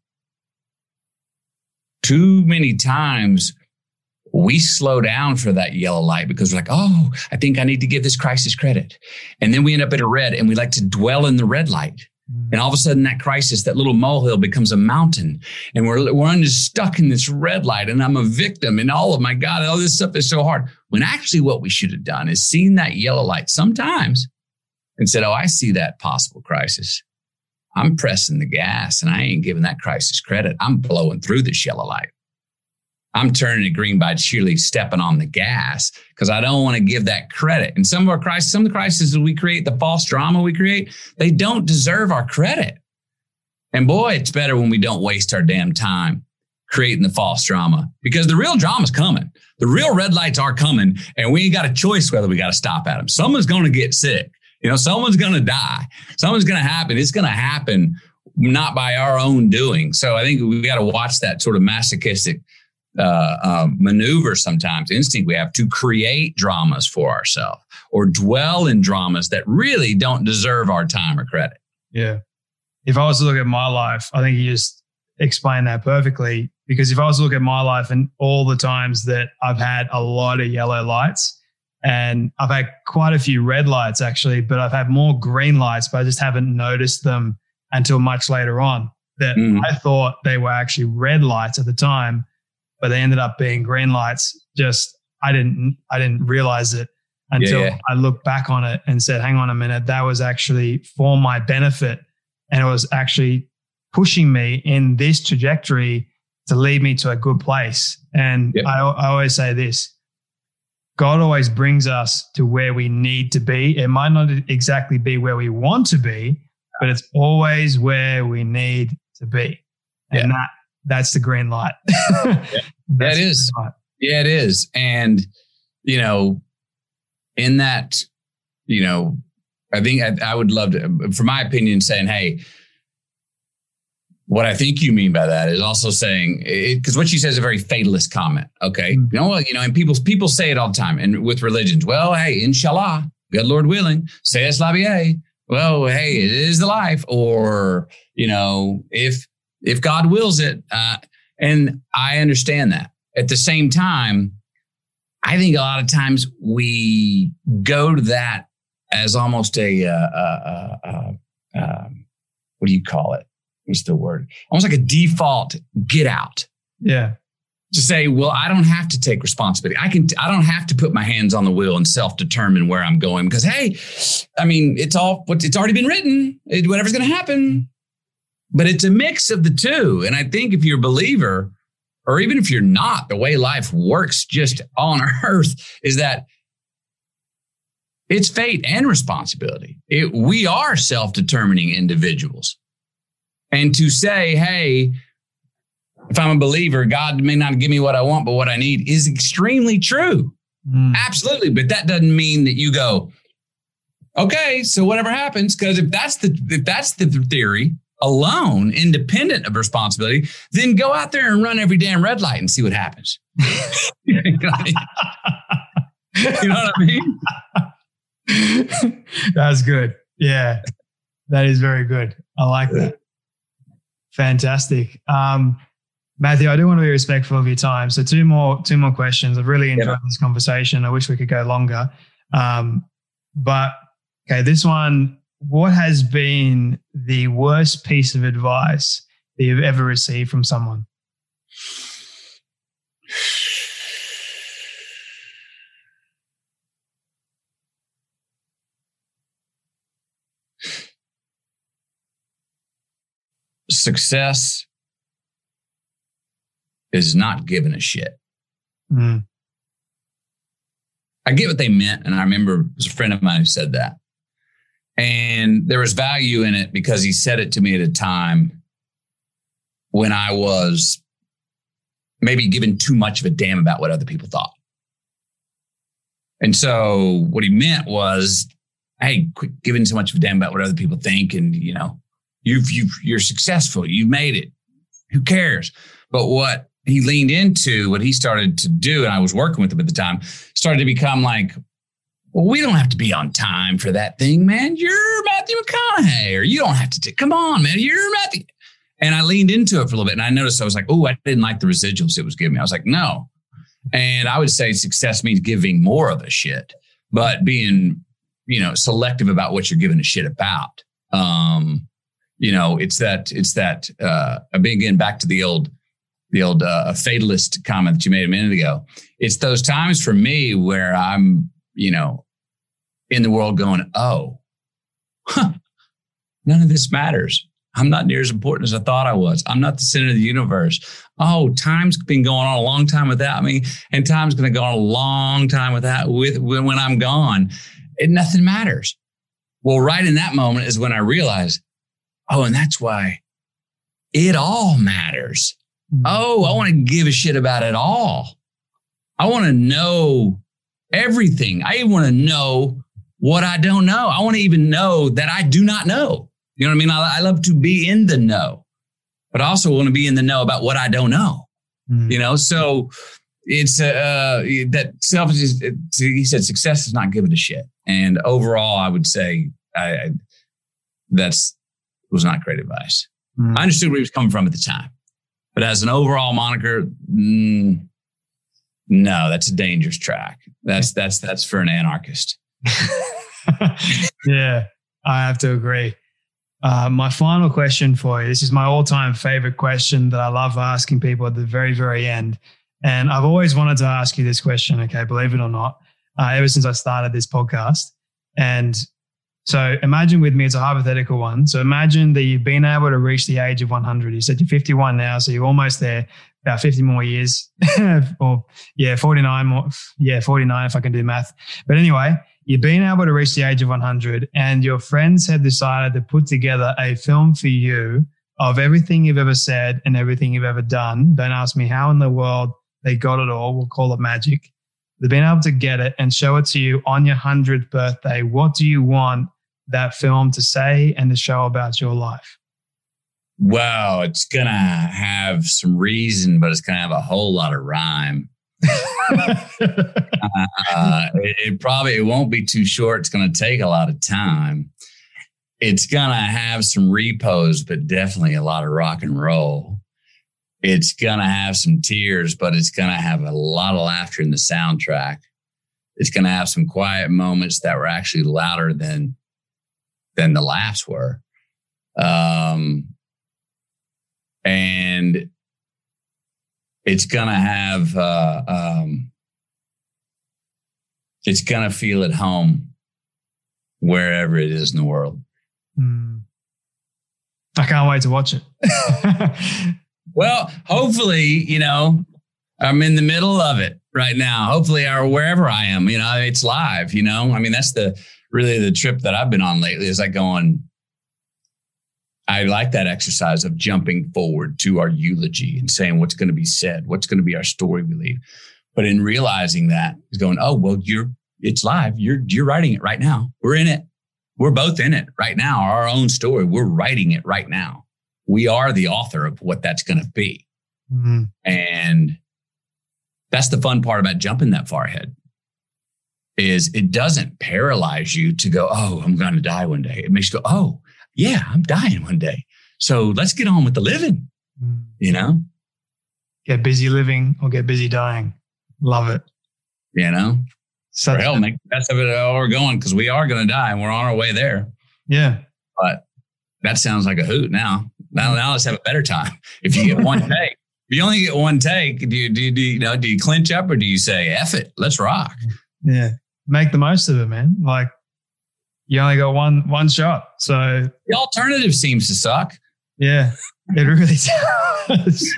too many times we slow down for that yellow light because we're like, oh, I think I need to give this crisis credit. And then we end up at a red and we like to dwell in the red light. Mm. And all of a sudden that crisis, that little molehill becomes a mountain. And we're, we're just stuck in this red light and I'm a victim and all of my God, all this stuff is so hard. When actually what we should have done is seen that yellow light sometimes and said, oh, I see that possible crisis. I'm pressing the gas and I ain't giving that crisis credit. I'm blowing through this yellow light. I'm turning it green by sheerly stepping on the gas because I don't want to give that credit. And some of our crises, some of the crises we create, the false drama we create, they don't deserve our credit. And boy, it's better when we don't waste our damn time creating the false drama because the real drama's coming. The real red lights are coming and we ain't got a choice whether we got to stop at them. Someone's going to get sick. You know, someone's going to die. Someone's going to happen. It's going to happen not by our own doing. So I think we got to watch that sort of masochistic Uh, um, maneuver sometimes, instinct we have to create dramas for ourselves or dwell in dramas that really don't deserve our time or credit. Yeah. If I was to look at my life, I think you just explained that perfectly, because if I was to look at my life and all the times that I've had a lot of yellow lights and I've had quite a few red lights actually, but I've had more green lights, but I just haven't noticed them until much later on that mm. I thought they were actually red lights at the time. But they ended up being green lights. Just I didn't I didn't realize it until yeah, yeah. I looked back on it and said, hang on a minute, that was actually for my benefit. And it was actually pushing me in this trajectory to lead me to a good place. And yep. I, I always say this, God always brings us to where we need to be. It might not exactly be where we want to be, but it's always where we need to be. And yeah. that that's the green light. yeah. yeah, it is. Yeah, it is. And, you know, in that, you know, I think I, I would love to, for my opinion, saying, hey, what I think you mean by that is also saying, because what she says is a very fatalist comment. Okay. Mm-hmm. You know, you know, and people, people say it all the time. And with religions, well, hey, inshallah, God, Lord willing, say es la vie. Well, hey, it is the life. Or, you know, if, if God wills it. Uh, and I understand that. At the same time, I think a lot of times we go to that as almost a, uh, uh, uh, uh, what do you call it? What's the word? Almost like a default get out. Yeah. To say, well, I don't have to take responsibility. I can, I don't have to put my hands on the wheel and self-determine where I'm going because, hey, I mean, it's all, it's already been written. It, whatever's going to happen. But it's a mix of the two. And I think if you're a believer, or even if you're not, the way life works just on earth is that it's fate and responsibility. It, we are self-determining individuals. And to say, hey, if I'm a believer, God may not give me what I want, but what I need is extremely true. Mm. Absolutely. But that doesn't mean that you go, okay, so whatever happens, because if that's the if that's the theory alone, independent of responsibility, then go out there and run every damn red light and see what happens. You know what I mean? That's good. Yeah, that is very good. I like that. Fantastic. Um, Matthew, I do want to be respectful of your time. So two more, two more questions. I've really enjoyed yeah. this conversation. I wish we could go longer. Um, but okay, this one, what has been the worst piece of advice that you've ever received from someone? Success is not giving a shit. Mm. I get what they meant. And I remember it was a friend of mine who said that. And there was value in it because he said it to me at a time when I was maybe giving too much of a damn about what other people thought. And so what he meant was, hey, quit giving so much of a damn about what other people think. And, you know, You've, you've, you're successful. You've made it. Who cares? But what he leaned into, what he started to do, and I was working with him at the time, started to become like, well, we don't have to be on time for that thing, man. You're Matthew McConaughey, or you don't have to. T- Come on, man. You're Matthew. And I leaned into it for a little bit, and I noticed I was like, oh, I didn't like the residuals it was giving me. I was like, no. And I would say success means giving more of a shit, but being, you know, selective about what you're giving a shit about. Um, You know, it's that, it's that, uh, again, back to the old, the old, uh, fatalist comment that you made a minute ago. It's those times for me where I'm, you know, in the world going, oh, huh, none of this matters. I'm not near as important as I thought I was. I'm not the center of the universe. Oh, time's been going on a long time without me, and time's going to go on a long time without, with, when, when I'm gone, and nothing matters. Well, right in that moment is when I realized, oh, and that's why it all matters. Oh, I want to give a shit about it all. I want to know everything. I even want to know what I don't know. I want to even know that I do not know. You know what I mean? I, I love to be in the know, but I also want to be in the know about what I don't know. Mm. You know, so it's uh, that selfish. He said success is not giving a shit. And overall, I would say I, I that's was not great advice. Mm. I understood where he was coming from at the time, but as an overall moniker, mm, no, that's a dangerous track. That's that's that's for an anarchist. Yeah, I have to agree. Uh, my final question for you. This is my all-time favorite question that I love asking people at the very, very end. And I've always wanted to ask you this question, okay, believe it or not, uh, ever since I started this podcast. And so imagine with me, it's a hypothetical one. So imagine that you've been able to reach the age of one hundred. You said you're fifty-one now, so you're almost there, about fifty more years. Or yeah, forty-nine more. Yeah, forty-nine if I can do math. But anyway, you've been able to reach the age of one hundred and your friends have decided to put together a film for you of everything you've ever said and everything you've ever done. Don't ask me how in the world they got it all. We'll call it magic. They've been able to get it and show it to you on your one hundredth birthday. What do you want that film to say and to show about your life? Well, it's going to have some reason, but it's going to have a whole lot of rhyme. uh, it, it probably it won't be too short. It's going to take a lot of time. It's going to have some repose, but definitely a lot of rock and roll. It's going to have some tears, but it's going to have a lot of laughter in the soundtrack. It's going to have some quiet moments that were actually louder than, than the laughs were. Um, and it's going to have, uh, um, it's going to feel at home wherever it is in the world. Mm. I can't wait to watch it. Well, hopefully, you know, I'm in the middle of it right now. Hopefully, or wherever I am, you know, it's live, you know. I mean, that's the really the trip that I've been on lately is like going, I like that exercise of jumping forward to our eulogy and saying what's going to be said, what's going to be our story we leave. But in realizing that is going, oh, well, you're it's live. You're you're writing it right now. We're in it. We're both in it right now. Our own story. We're writing it right now. We are the author of what that's going to be. Mm-hmm. And that's the fun part about jumping that far ahead is it doesn't paralyze you to go, oh, I'm going to die one day. It makes you go, oh, yeah, I'm dying one day. So let's get on with the living, mm-hmm. you know? Get busy living or get busy dying. Love it. You know? Such For hell, a- make the best of it all we're going because we are going to die and we're on our way there. Yeah. But that sounds like a hoot now. Now, now let's have a better time. If you get one take, if you only get one take, do you, do you, do you, you know, do you clinch up or do you say, F it, let's rock? Yeah. Make the most of it, man. Like you only got one, one shot. So the alternative seems to suck. Yeah, it really does.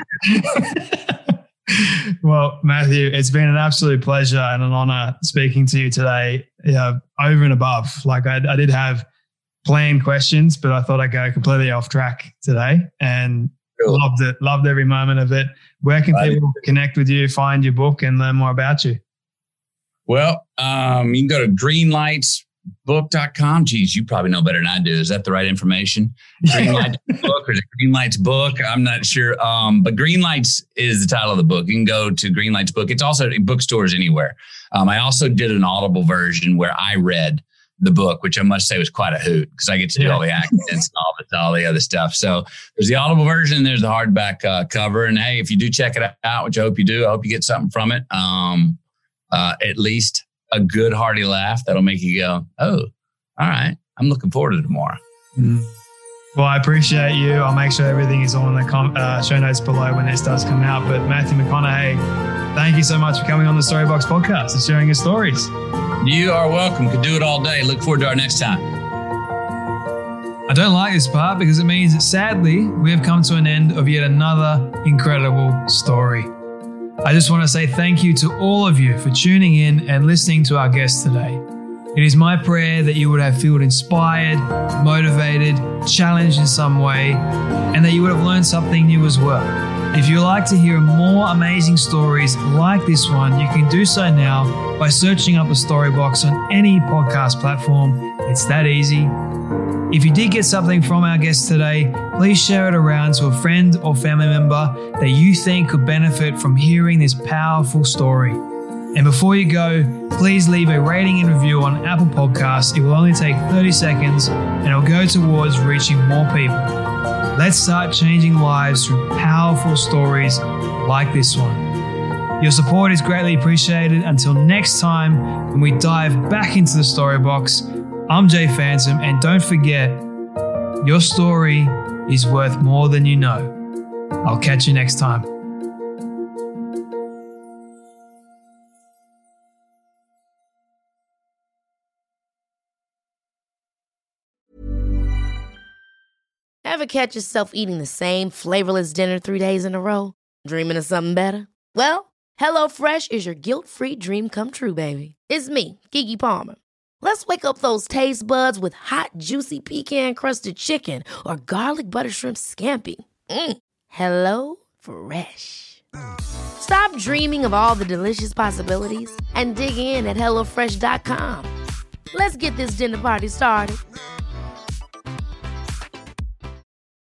Well, Matthew, it's been an absolute pleasure and an honor speaking to you today. Yeah, over and above. Like I, I did have planned questions, but I thought I'd go completely off track today and cool. loved it. Loved every moment of it. Where can I people did. connect with you, find your book and learn more about you? Well, um, you can go to greenlights book dot com. Geez, you probably know better than I do. Is that the right information? Greenlights book or is it Greenlights book? I'm not sure. Um, but Greenlights is the title of the book. You can go to Greenlights book. It's also in bookstores anywhere. Um, I also did an Audible version where I read the book, which I must say was quite a hoot because I get to do yeah. all the accents and all the, all the other stuff. So there's the Audible version. There's the hardback uh, cover. And hey, if you do check it out, which I hope you do, I hope you get something from it. Um, uh, at least a good hearty laugh that'll make you go, oh, all right, I'm looking forward to tomorrow. Mm. Well, I appreciate you. I'll make sure everything is on the com- uh, show notes below when this does come out. But Matthew McConaughey, thank you so much for coming on the Storybox podcast and sharing your stories. You are welcome. Could do it all day. Look forward to our next time. I don't like this part because it means that sadly, we have come to an end of yet another incredible story. I just want to say thank you to all of you for tuning in and listening to our guest today. It is my prayer that you would have felt inspired, motivated, challenged in some way, and that you would have learned something new as well. If you'd like to hear more amazing stories like this one, you can do so now by searching up the Storybox on any podcast platform. It's that easy. If you did get something from our guest today, please share it around to a friend or family member that you think could benefit from hearing this powerful story. And before you go, please leave a rating and review on Apple Podcasts. It will only take thirty seconds and it will go towards reaching more people. Let's start changing lives through powerful stories like this one. Your support is greatly appreciated. Until next time, when we dive back into the Storybox, I'm Jay Phantom, and don't forget, your story is worth more than you know. I'll catch you next time. Ever catch yourself eating the same flavorless dinner three days in a row? Dreaming of something better? Well, HelloFresh is your guilt-free dream come true, baby. It's me, Keke Palmer. Let's wake up those taste buds with hot, juicy pecan-crusted chicken or garlic butter shrimp scampi. Mm. Hello Fresh. Stop dreaming of all the delicious possibilities and dig in at hello fresh dot com. Let's get this dinner party started.